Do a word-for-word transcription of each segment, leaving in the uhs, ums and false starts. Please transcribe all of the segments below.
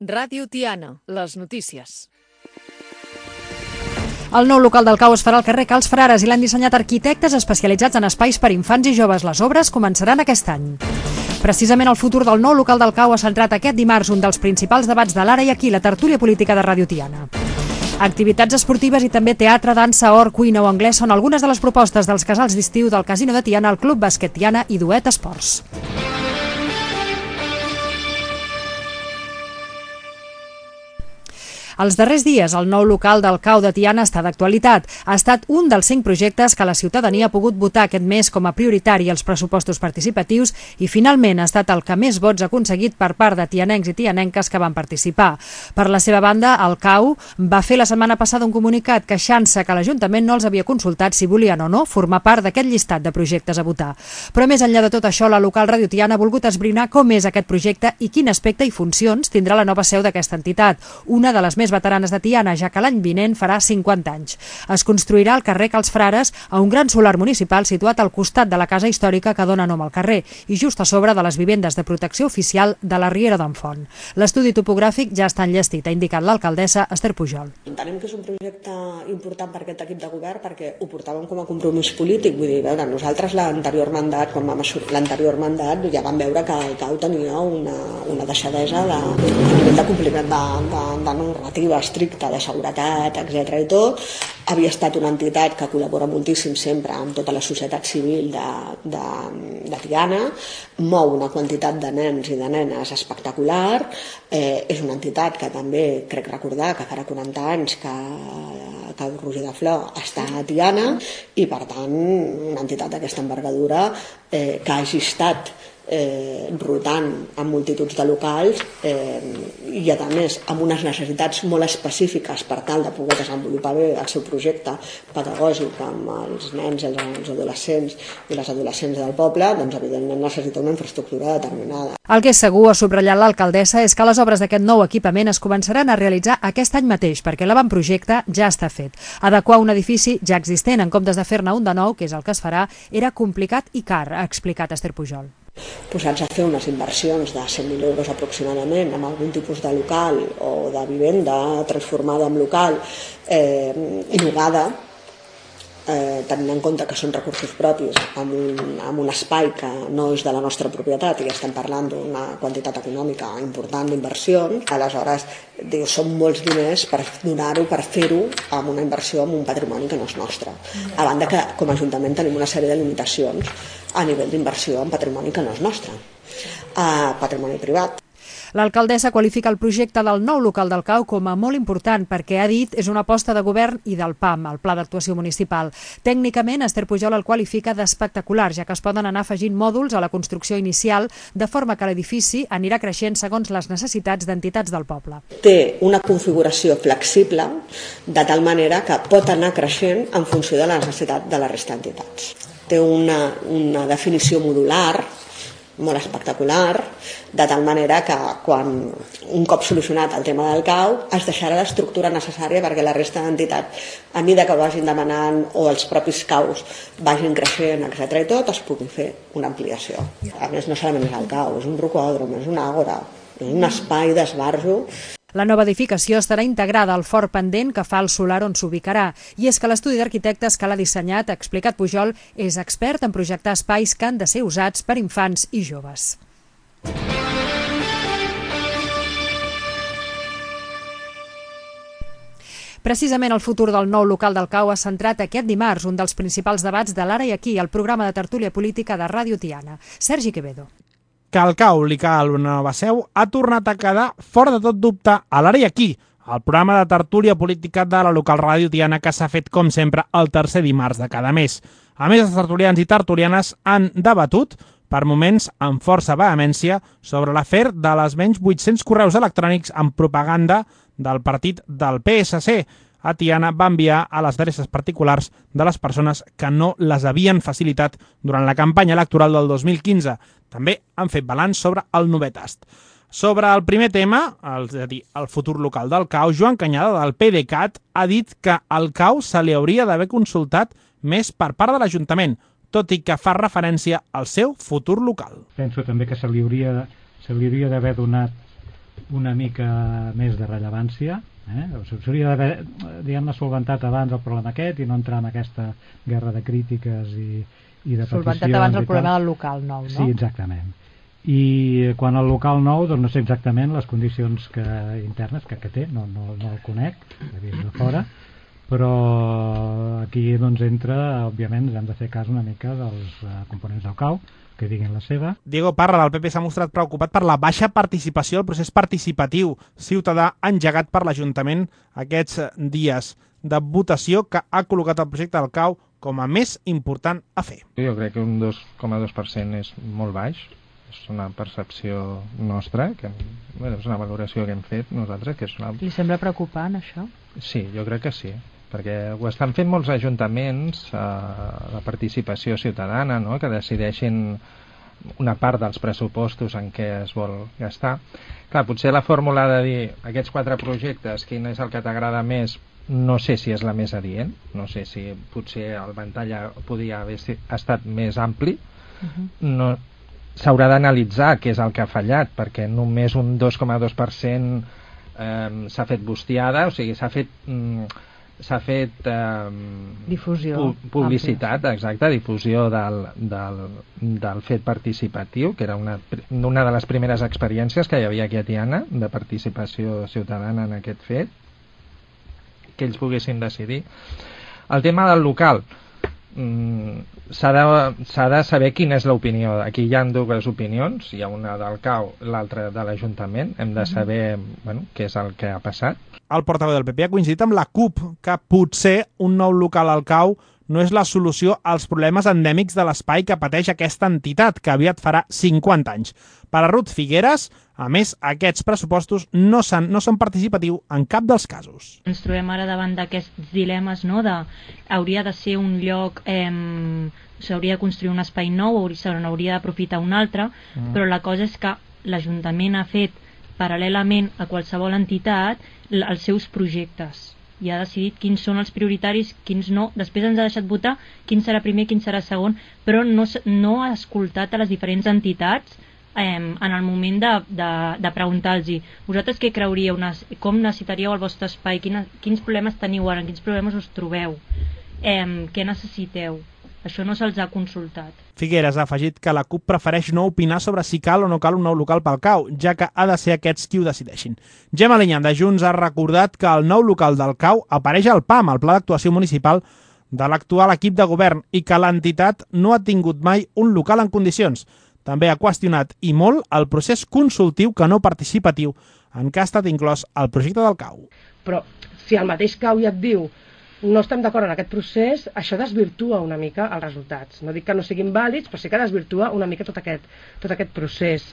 Ràdio Tiana, les notícies. El nou local del Cau es farà al carrer Cals Frares i l'han dissenyat arquitectes especialitzats en espais per infants i joves. Les obres començaran aquest any. Precisament el futur del nou local del Cau ha centrat aquest dimarts un dels principals debats de l'ara i aquí, la tertúlia política de Ràdio Tiana. Activitats esportives i també teatre, dansa, or, cuina o anglès són algunes de les propostes dels casals d'estiu del Casino de Tiana, el Club Bàsquet Tiana i Duet Esports. Els darrers dies, el nou local del Cau de Tiana està d'actualitat. Ha estat un dels cinc projectes que la ciutadania ha pogut votar aquest mes com a prioritari als pressupostos participatius i finalment ha estat el que més vots ha aconseguit per part de tianencs i tianenques que van participar. Per la seva banda, el Cau va fer la setmana passada un comunicat queixant-se que l'Ajuntament no els havia consultat si volien o no formar part d'aquest llistat de projectes a votar. Però més enllà de tot això, la local Ràdio Tiana ha volgut esbrinar com és aquest projecte i quin aspecte i funcions tindrà la nova seu d'aquesta entitat, una de les més veteranes de Tiana, ja que l'any vinent farà cinquanta anys. Es construirà al carrer Cals Frares a un gran solar municipal situat al costat de la casa històrica que dona nom al carrer i just a sobre de les vivendes de protecció oficial de la Riera d'en Font. L'estudi topogràfic ja està enllestit, ha indicat l'alcaldessa Esther Pujol. Entenem que és un projecte important per aquest equip de govern perquè ho portàvem com a compromís polític. Vull dir, veure, nosaltres l'anterior mandat, quan vam assumir l'anterior mandat, ja vam veure que el Cau tenia una, una deixadesa de, a nivell de compliment de, de, de normativa estricta de seguretat, etcètera i tot. Havia estat una entitat que col·labora moltíssim sempre amb tota la societat civil de, de, de Tiana, mou una quantitat de nens i de nenes espectacular, eh, és una entitat que també crec recordar que farà quaranta anys que, que el Roger de Flor està a Tiana i per tant una entitat d'aquesta envergadura eh, que hagi estat Eh, rotant en multituds de locals eh, i a més amb unes necessitats molt específiques per tal de poder desenvolupar bé el seu projecte pedagògic amb els nens i els adolescents i les adolescents del poble, doncs evidentment necessita una infraestructura determinada. El que és segur, ha subratllat l'alcaldessa, és que les obres d'aquest nou equipament es començaran a realitzar aquest any mateix perquè l'avantprojecte ja està fet. Adequar un edifici ja existent en comptes de fer-ne un de nou, que és el que es farà, era complicat i car, ha explicat Esther Pujol. Posats a fer unes inversions de cent mil euros aproximadament en algun tipus de local o de vivenda transformada en local eh, i llogada, eh, tenint en compte que són recursos propis amb un, amb un espai que no és de la nostra propietat i estem parlant d'una quantitat econòmica important d'inversions, aleshores diu, són molts diners per donar-ho, per fer-ho amb una inversió amb un patrimoni que no és nostre. A banda que com a Ajuntament tenim una sèrie de limitacions a nivell d'inversió en patrimoni que no és nostre, a patrimoni privat. L'alcaldessa qualifica el projecte del nou local del Cau com a molt important perquè, ha dit, és una aposta de govern i del P A M, el Pla d'Actuació Municipal. Tècnicament, Esther Pujol el qualifica d'espectacular, ja que es poden anar afegint mòduls a la construcció inicial, de forma que l'edifici anirà creixent segons les necessitats d'entitats del poble. Té una configuració flexible, de tal manera que pot anar creixent en funció de la necessitat de la resta d'entitats. Té una, una definició modular molt espectacular, de tal manera que quan un cop solucionat el tema del Cau es deixarà l'estructura necessària perquè la resta d'entitats, a mesura que vagin demanant o els propis Caus vagin creixent, etcètera i tot, es pugui fer una ampliació. A més, no solament és el Cau, és un rocòdrom, és una àgora, és un espai d'esbarjo. La nova edificació estarà integrada al fort pendent que fa el solar on s'ubicarà. I és que l'estudi d'arquitectes que l'ha dissenyat, ha explicat Pujol, és expert en projectar espais que han de ser usats per infants i joves. Precisament el futur del nou local del Cau ha centrat aquest dimarts un dels principals debats de l'Ara i Aquí, el programa de tertúlia política de Ràdio Tiana. Sergi Quevedo. Que al Cau li cal una nova seu ha tornat a quedar fora de tot dubte a l'Ara i Aquí, el programa de tertúlia política de la local Ràdio Tiana que s'ha fet, com sempre, el tercer dimarts de cada mes. A més, els tertulians i tertulianes han debatut, per moments amb força vehemència, sobre l'afer de les menys vuit-cents correus electrònics amb propaganda del partit del P S C. A Tiana va enviar a les adreces particulars de les persones que no les havien facilitat durant la campanya electoral del dos mil quinze. També han fet balanç sobre el novè tast. Sobre el primer tema, és a dir, el futur local del Cau, Joan Canyada, del PDeCAT, ha dit que al Cau se li hauria d'haver consultat més per part de l'Ajuntament, tot i que fa referència al seu futur local. Penso també que se li hauria, se li hauria d'haver donat una mica més de rellevància, eh? S'hauria d'haver, diguem-ne, solventat abans el problema aquest i no entrar en aquesta guerra de crítiques i, i de peticions. Solventat abans el problema del local nou, no? Sí, exactament. I quan el local nou, doncs no sé exactament les condicions que, internes que, que té, no, no, no el conec, l'he vist de fora, però aquí doncs entra, òbviament, hem de fer cas una mica dels uh, components del C A U, que diguin la seva. Diego Parra, del P P, s'ha mostrat preocupat per la baixa participació al procés participatiu ciutadà engegat per l'Ajuntament aquests dies de votació que ha col·locat el projecte del C A U com a més important a fer. Jo crec que un dos coma dos per cent és molt baix, és una percepció nostra, que, bueno, és una valoració que hem fet nosaltres. Que és una... Li sembla preocupant, això? Sí, jo crec que sí, perquè ho estan fent molts ajuntaments, eh, la participació ciutadana, no?, que decideixin una part dels pressupostos en què es vol gastar. Clar, potser la fórmula de dir aquests quatre projectes, quin és el que t'agrada més, no sé si és la més adient, no sé si potser el ventall podia haver estat més ampli. Uh-huh. No, s'haurà d'analitzar què és el que ha fallat, perquè només un dos coma dos per cent eh, s'ha fet bustiada, o sigui, s'ha fet... Mm, s'ha fet eh, difusió, pu publicitat, exacte, difusió del, del, del fet participatiu, que era una, una de les primeres experiències que hi havia aquí a Tiana de participació ciutadana en aquest fet, que ells poguessin decidir. El tema del local, mm, s'ha de, s'ha de saber quina és l'opinió. Aquí hi ha dues opinions, hi ha una del C A U, l'altra de l'Ajuntament. Hem de saber, bueno, què és el que ha passat. El portaveu del P P ha coincidit amb la CUP que potser un nou local al C A U no és la solució als problemes endèmics de l'espai que pateix aquesta entitat, que aviat farà cinquanta anys. Per a Ruth Figueres, a més, aquests pressupostos no, no són participatius en cap dels casos. Ens trobem ara davant d'aquests dilemes, no? De, hauria de ser un lloc, eh, s'hauria de construir un espai nou, se n'hauria d'aprofitar un altre, mm. però la cosa és que l'Ajuntament ha fet paral·lelament a qualsevol entitat els seus projectes i ha decidit quins són els prioritaris, quins no. Després ens ha deixat votar quin serà primer, quin serà segon, però no, no ha escoltat a les diferents entitats eh, en el moment de, de, de preguntar-los vosaltres què creuríeu, com necessitaríeu el vostre espai, quina, quins problemes teniu ara, quins problemes us trobeu, eh, què necessiteu. Això no se'ls ha consultat. Figueres ha afegit que la CUP prefereix no opinar sobre si cal o no cal un nou local pel C A U, ja que ha de ser aquests qui ho decideixin. Gemma Linyán, de Junts, ha recordat que el nou local del C A U apareix al P A M, el Pla d'Actuació Municipal de l'actual equip de govern, i que l'entitat no ha tingut mai un local en condicions. També ha qüestionat, i molt, el procés consultiu que no participatiu en què ha estat inclòs el projecte del C A U. Però si el mateix C A U ja et diu no estem d'acord en aquest procés, això desvirtua una mica els resultats. No dic que no siguin vàlids, però sí que desvirtua una mica tot aquest, tot aquest procés.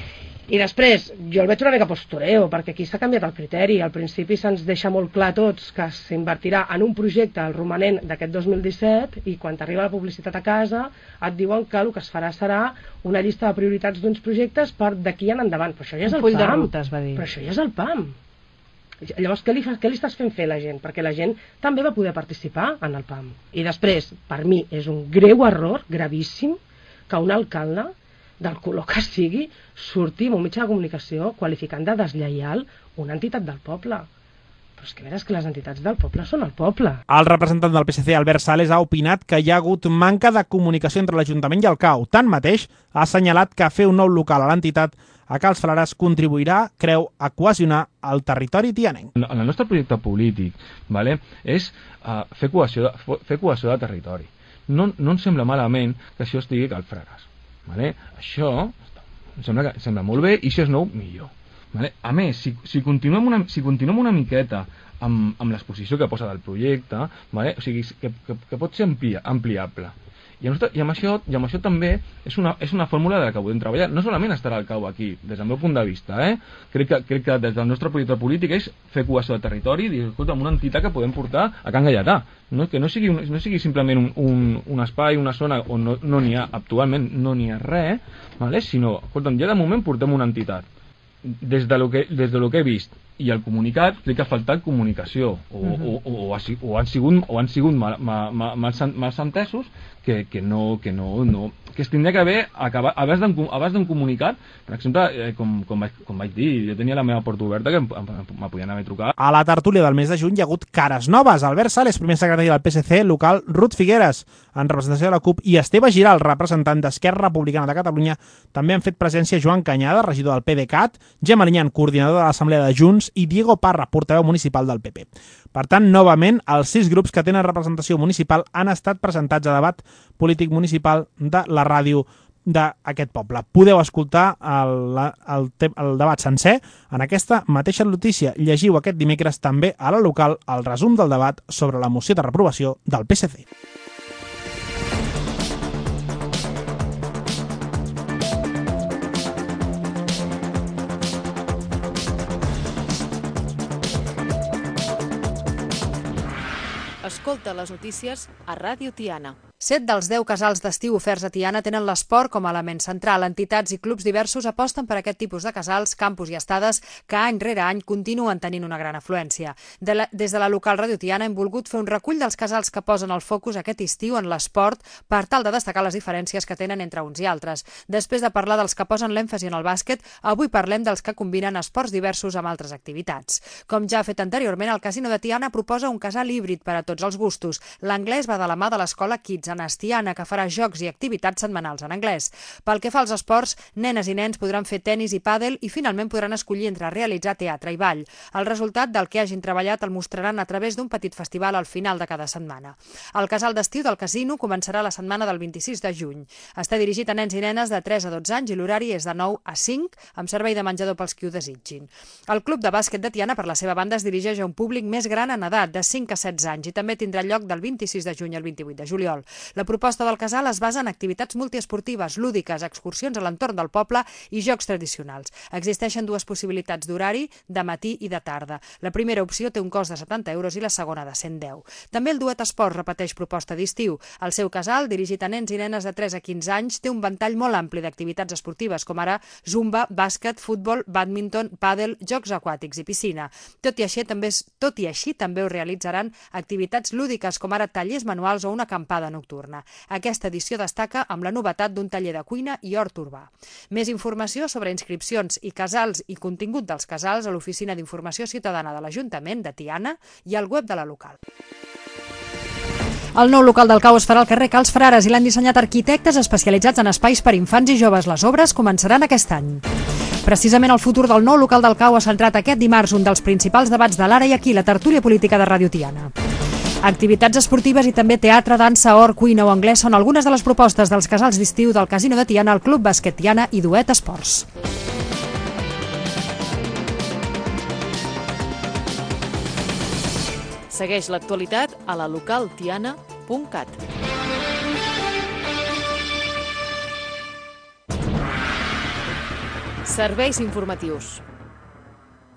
I després, jo el veig una mica postureo, perquè aquí s'ha canviat el criteri. Al principi se'ns deixa molt clar a tots que s'invertirà en un projecte, el romanent d'aquest dos mil disset, i quan t'arriba la publicitat a casa et diuen que el que es farà serà una llista de prioritats d'uns projectes per d'aquí en endavant. Però això ja és el P A M. Un full de ruta, es va dir. Però això ja és el P A M. Llavors, què li, fa, què li estàs fent fer a la gent? Perquè la gent també va poder participar en el P A M. I després, per mi, és un greu error, gravíssim, que un alcalde, del color que sigui, surti amb un mitjà de comunicació qualificant de deslleial una entitat del poble. Però és que veres que les entitats del poble són el poble. El representant del P S C, Albert Sales, ha opinat que hi ha hagut manca de comunicació entre l'Ajuntament i el C A U. Tanmateix, ha assenyalat que fer un nou local a l'entitat a Cal Frares contribuirà, creu, a cohesionar el territori tianenc. En el nostre projecte polític, vale, és uh, fer, cohesió de, fer cohesió de territori. No, no ens sembla malament que això estigui a Cal Frares. Vale? Això em sembla, que, sembla molt bé, i si és nou, millor. Vale? A més, si, si, continuem una, si continuem una miqueta amb, amb l'exposició que posa del projecte, vale? O sigui, que, que, que pot ser amplia, ampliable. I amb, i, amb això, I amb això també és una, és una fórmula de la que podem treballar. No solament estarà el C A U aquí, des del meu punt de vista. Eh? Crec, que, crec que des del nostre projecte polític és fer cohesió de territori i dir, escolta, amb una entitat que podem portar a Can Galletà. No? Que no sigui, un, no sigui simplement un, un, un espai, una zona on no n'hi no ha, actualment no n'hi ha res, vale? Sinó, escolta, ja de moment portem una entitat. Des de lo que, des de lo que he vist i el comunicat crec que ha faltat comunicació o, uh-huh. o, o, o, ha, o han sigut, o han sigut mal, mal, mal, mal, mal entesos que, que no que no, no que es tindria que haver acabat, abans d'un comunicat, per exemple, eh, com, com, vaig, com vaig dir, jo tenia la meva porta oberta que me podien haver trucat. A la tertúlia del mes de juny hi ha hagut cares noves. Albert Sales, primer secretari del P S C local, Ruth Figueres, en representació de la CUP, i Esteve Giral, representant d'Esquerra Republicana de Catalunya. També han fet presència Joan Canyada, regidor del PDeCAT, Gemma Liñán, coordinador de l'Assemblea de Junts, i Diego Parra, portaveu municipal del P P. Per tant, novament, els sis grups que tenen representació municipal han estat presentats a debat polític municipal de la ràdio d'aquest poble. Podeu escoltar el, el, el debat sencer en aquesta mateixa notícia. Llegiu aquest dimecres també a la local el resum del debat sobre la moció de reprovació del P S C. Escolta les notícies a Ràdio Tiana. Set dels deu casals d'estiu oferts a Tiana tenen l'esport com a element central. Entitats i clubs diversos aposten per aquest tipus de casals, campus i estades que any rere any continuen tenint una gran afluència. De la, des de la local Ràdio Tiana hem volgut fer un recull dels casals que posen el focus aquest estiu en l'esport per tal de destacar les diferències que tenen entre uns i altres. Després de parlar dels que posen l'èmfasi en el bàsquet, avui parlem dels que combinen esports diversos amb altres activitats. Com ja ha fet anteriorment, el Casino de Tiana proposa un casal híbrid per a tots els gustos. L'anglès va de la mà de l'escola Kids en Tiana, que farà jocs i activitats setmanals en anglès. Pel que fa als esports, nenes i nens podran fer tenis i pàdel i finalment podran escollir entre realitzar teatre i ball. El resultat del que hagin treballat el mostraran a través d'un petit festival al final de cada setmana. El casal d'estiu del casino començarà la setmana del vint-i-sis de juny. Està dirigit a nens i nenes de tres a dotze anys i l'horari és de nou a cinc, amb servei de menjador pels qui ho desitgin. El club de bàsquet de Tiana, per la seva banda, es dirigeix a un públic més gran en edat, de cinc a setze anys, i també tindrà lloc del vint-i-sis de juny al vint-i-vuit de juliol. La La proposta del casal es basa en activitats multiesportives, lúdiques, excursions a l'entorn del poble i jocs tradicionals. Existeixen dues possibilitats d'horari, de matí i de tarda. La primera opció té un cost de setanta euros i la segona de cent deu. També el Duet Esport repeteix proposta d'estiu. El seu casal, dirigit a nens i nenes de tres a quinze anys, té un ventall molt ampli d'activitats esportives, com ara zumba, bàsquet, futbol, bàdminton, pàdel, jocs aquàtics i piscina. Tot i així, també, tot i així també ho realitzaran activitats lúdiques, com ara tallers manuals o una acampada nocturna. Aquesta edició destaca amb la novetat d'un taller de cuina i hort urbà. Més informació sobre inscripcions i casals i contingut dels casals a l'Oficina d'Informació Ciutadana de l'Ajuntament de Tiana i al web de la local. El nou local del Cau es farà al carrer Cals Frares i l'han dissenyat arquitectes especialitzats en espais per infants i joves. Les obres començaran aquest any. Precisament el futur del nou local del Cau ha centrat aquest dimarts un dels principals debats de l'ara i aquí, la tertúlia política de Ràdio Tiana. Activitats esportives i també teatre, dansa, hort, cuina o anglès són algunes de les propostes dels casals d'estiu del Casino de Tiana, el Club Bàsquet Tiana i Duet Esports. Segueix l'actualitat a la local tiana punt cat. Serveis informatius.